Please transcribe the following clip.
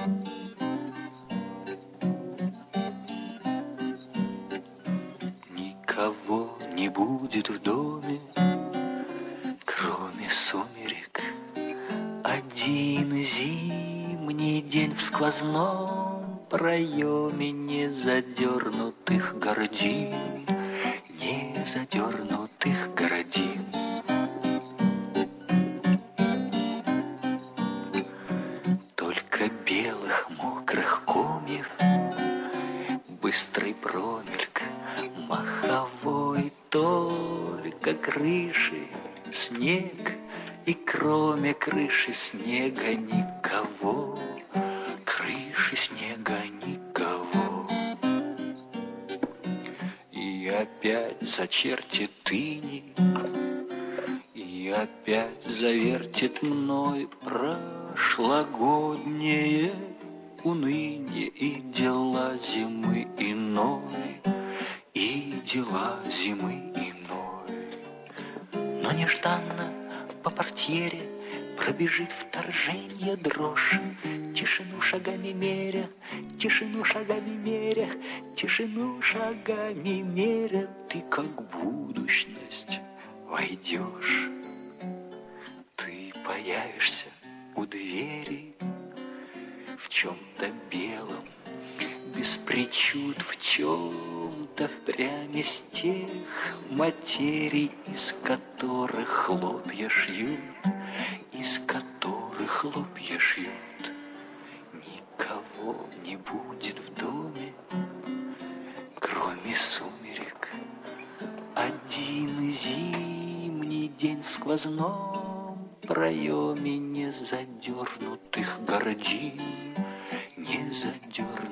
Никого не будет в доме, кроме сумерек. Один зимний день в сквозном проеме незадернутых гордин, незадернутых гордин. Только белых мокрых комьев, быстрый промельк маховой, только крыши, снег, и кроме крыши снега никого, крыши снега никого. И опять зачертит иней, и опять завертит мной прошлогоднее уныние и дела зимы иной, и дела зимы иной. Но нежданно по портьере пробежит вторженье дрожь, тишину шагами меря, тишину шагами меря, тишину шагами меря, ты как будущность войдешь. Ты появишься у двери в чем-то белом, без причуд, в чем-то впрямь из тех материй, из которых хлопья шьют, из которых хлопья шьют. Никого не будет в доме, кроме сумерек. Один зимний день в сквозном проеме незадернутых гордин, незадернутых